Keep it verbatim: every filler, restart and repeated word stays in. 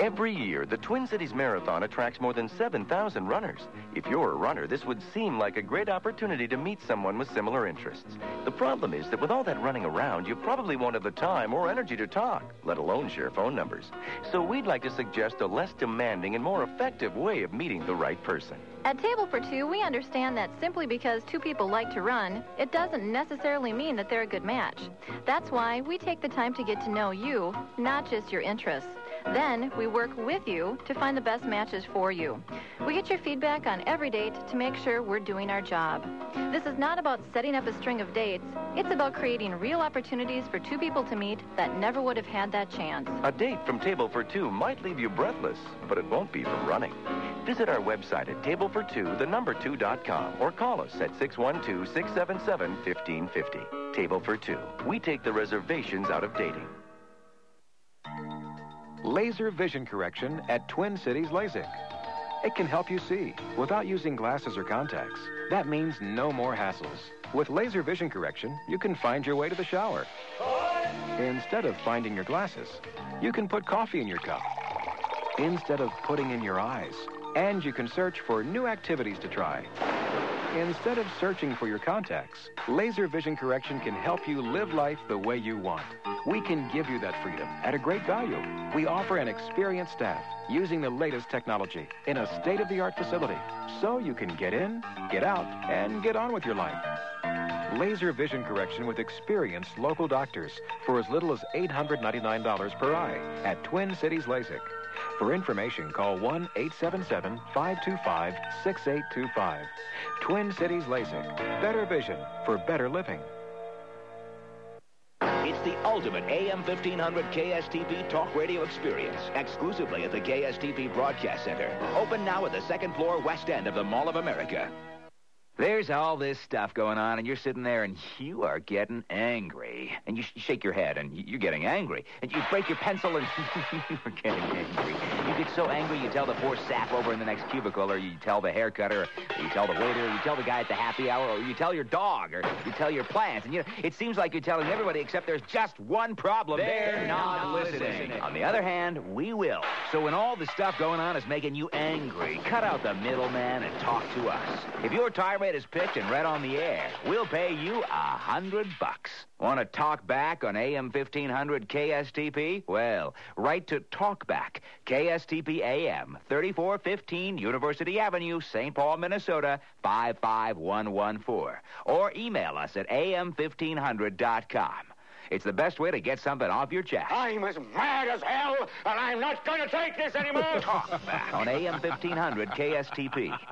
Every year, the Twin Cities Marathon attracts more than seven thousand runners. If you're a runner, this would seem like a great opportunity to meet someone with similar interests. The problem is that with all that running around, you probably won't have the time or energy to talk, let alone share phone numbers. So we'd like to suggest a less demanding and more effective way of meeting the right person. At Table for Two, we understand that simply because two people like to run, it doesn't necessarily mean that they're a good match. That's why we take the time to get to know you, not just your interests. Then we work with you to find the best matches for you. We get your feedback on every date to make sure we're doing our job. This is not about setting up a string of dates. It's about creating real opportunities for two people to meet that never would have had that chance. A date from Table for Two might leave you breathless, but it won't be from running. Visit our website at table for two, the number two dot com, or call us at six one two, six seven seven, one five five zero. Table for Two. We take the reservations out of dating. Laser vision correction at Twin Cities LASIK. It can help you see without using glasses or contacts. That means no more hassles. With laser vision correction, you can find your way to the shower. Instead of finding your glasses, you can put coffee in your cup. Instead of putting in your eyes. And you can search for new activities to try. Instead of searching for your contacts, laser vision correction can help you live life the way you want. We can give you that freedom at a great value. We offer an experienced staff using the latest technology in a state-of-the-art facility, so you can get in, get out, and get on with your life. Laser vision correction with experienced local doctors for as little as eight hundred ninety-nine dollars per eye at Twin Cities LASIK. For information, call one eight seven seven, five two five, six eight two five. Twin Cities LASIK. Better vision for better living. It's the ultimate A M fifteen hundred K S T P talk radio experience, exclusively at the K S T P Broadcast Center. Open now at the second floor west end of the Mall of America. There's all this stuff going on, and you're sitting there, and you are getting angry. And you, sh- you shake your head, and you're getting angry. And you break your pencil, and you're getting angry. You get so angry, you tell the poor sap over in the next cubicle, or you tell the hair cutter, or you tell the waiter, or you tell the guy at the happy hour, or you tell your dog, or you tell your plants. And you know, it seems like you're telling everybody, except there's just one problem. They're, They're not, not listening. listening. On the other hand, we will. So when all the stuff going on is making you angry, cut out the middleman and talk to us. If your tirade is picked and read on the air, we'll pay you a hundred bucks. Want to talk back on A M fifteen hundred K S T P? Well, write to Talkback, K S T P A M, thirty-four fifteen University Avenue, Saint Paul, Minnesota, five five one one four. Or email us at A M fifteen hundred dot com. It's the best way to get something off your chest. I'm as mad as hell, and I'm not going to take this anymore. Talk back on A M fifteen hundred K S T P.